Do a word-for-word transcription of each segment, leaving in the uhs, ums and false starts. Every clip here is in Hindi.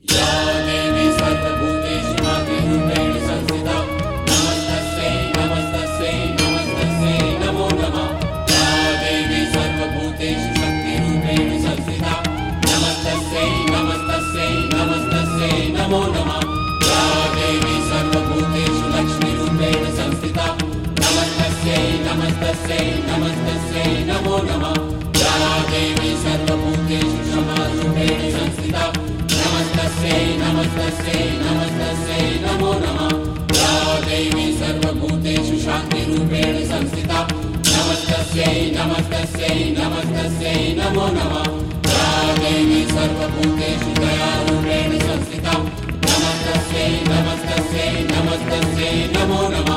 या देवी सर्वभूतेषु मातृरूपेण संस्थिता नमस्तस्यै नमस्तस्यै नमस्तस्यै नमो नमः। या देवी सर्वभूतेषु शक्तिरूपेण संस्थिता नमस्तस्यै नमस्तस्यै नमस्तस्यै नमो नमः। या देवी सर्वभूतेषु लक्ष्मीरूपेण संस्थिता नमस्तस्यै नमस्तस्यै नमस्तस्यै नमो नमः। या देवी सर्वभूतेषु क्षमारूपेण संस्थिता नमस्तस्यै नमस्तस्यै नमस्तस्यै नमो नमः। या देवी सर्वभूतेषु शान्तिरूपेण संस्थिता नमस्तस्यै नमस्तस्यै नमस्तस्यै नमो नमः। या देवी सर्वभूतेषु दयारूपेण संस्थिता नमस्तस्यै नमस्तस्यै नमस्तस्यै नमो नमः।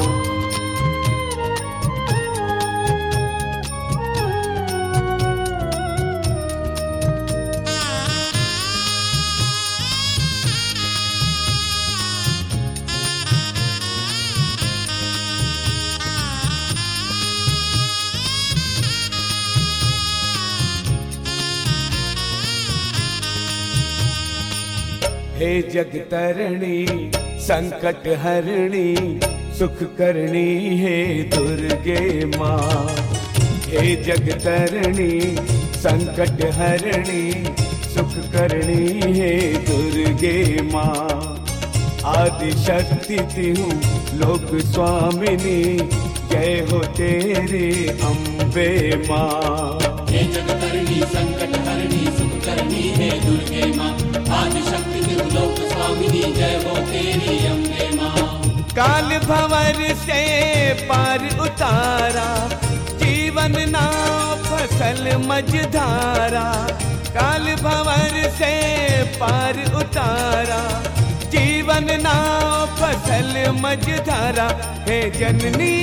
हे जगतरणी संकट हरणी सुख करणी हे दुर्गे माँ। हे जगतरणी संकट हरणी सुख करणी हे दुर्गे माँ। आदि शक्ति तिहूँ लोक स्वामिनी जय हो तेरे अम्बे माँ। हे जगतरणी संकट हरणी सुख करणी हे दुर्गे माँ। आदि शक्ति तिहु लोक स्वामिनी जय हो तेरी अम्बे माँ। काल भंवर से पार उतारा जीवन नाव फसल मझधारा। काल भंवर से पार उतारा जीवन नाव फसल मझधारा। हे जननी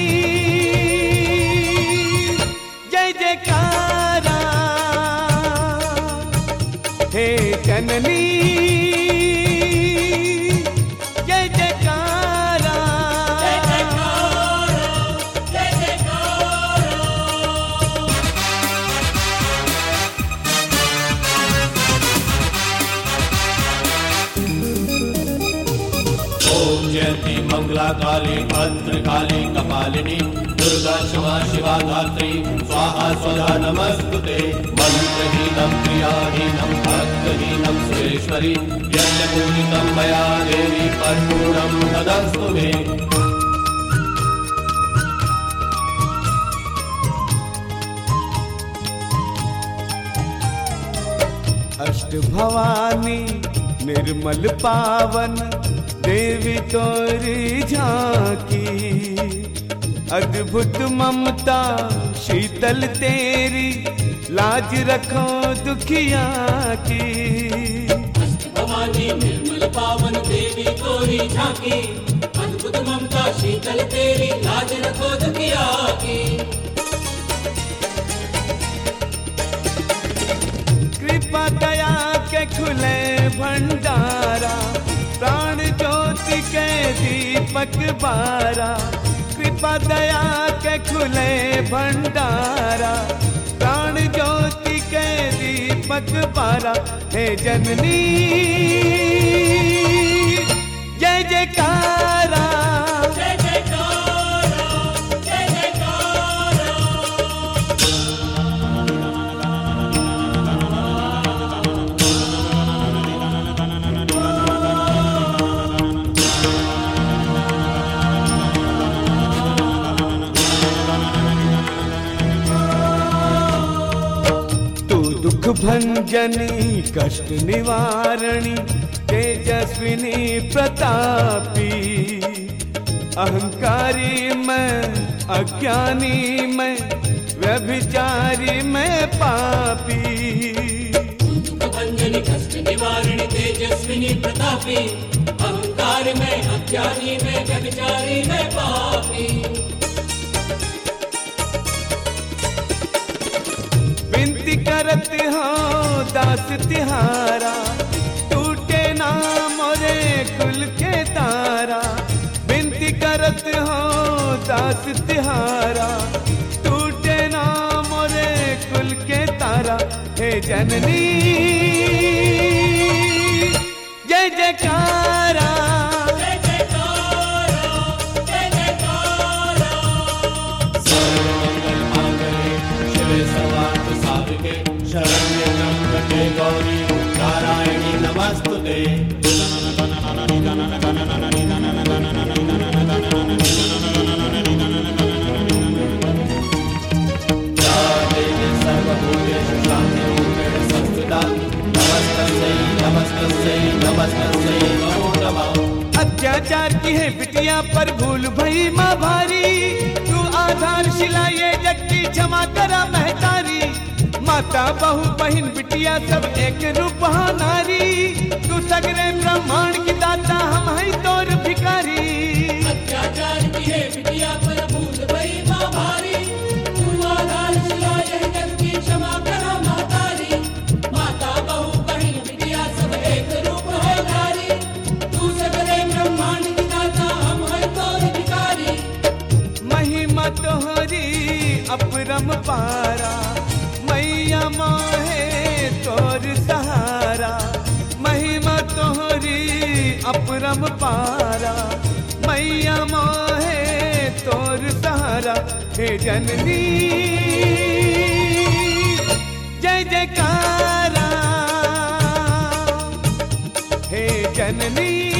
जय जयकारा। हे जननी जय जयकारा। जय जयकारा जय जयकारा। ओम जयंती मंगला काली भद्रकाली कपालिनी दुर्गा क्षमा शिवा धात्री स्वाहा स्वधा नमस्तुते। मंत्रहीनं क्रियाहीनं भक्तहीनं सुरेश्वरी यज्ञपूजितं मया देवी परिपूर्णं तदस्तु मे। अष्ट भवानी निर्मल पावन देवी तोरी झांकी। अद्भुत ममता शीतल तेरी लाज रखो दुखिया की। अष्ट भवानी निर्मल पावन देवी तोरी झांकी। अद्भुत ममता शीतल तेरी लाज रखो दुखिया की। कृपा दया के खुले भंडारा प्राण ज्योति के दीपक बारा। कृपा दया के खुले भंडारा प्राण ज्योति के दीपक बारा। हे जननी जय जयकारा। जय जयकारा जय जयकारा। दुख भंजनी कष्ट निवारणी तेजस्विनी प्रतापी। अहंकारी मैं अज्ञानी मैं व्यभिचारी मैं पापी। दुख भंजनी कष्ट निवारणी तेजस्विनी प्रतापी। अहंकार में अज्ञानी में व्यभिचारी में पापी। विनती करत हो दास तिहारा टूटे ना मोरे कुल के तारा। विनती करत हो दास तिहारा टूटे ना मोरे कुल के तारा। हे जननी नमस्ते या देवी सर्वभूतेषु शान्तिरूपेण संस्थिता नमस्तस्यै नमस्तस्यै नमस्तस्यै नमो नमः। अत्याचार की है बिटिया पर भूल भई माँ भारी, तू आधारशिला ये जग की क्षमा करा महतारी। माता बहू बहन बिटिया सब एक रूप हा नारी, तू सगरे ब्रह्मांड की दाता हम है तोर भिखारी। अत्याचार की है बिटिया पर भूल भई माँ भारी, तू आधारशिला यह जग की क्षमा करा महतारी। माता बहू बहन बिटिया सब एक रूप है नारी, तू सगरे ब्रह्मांड की दाता हम है तोर भिखारी। महिमा तोहरी अपरम पारा, मैया मोहे तोर सहारा। महिमा तोहरी अपरम पारा, मैया मोहे तोर सहारा। हे जननी जय जयकारा, हे जननी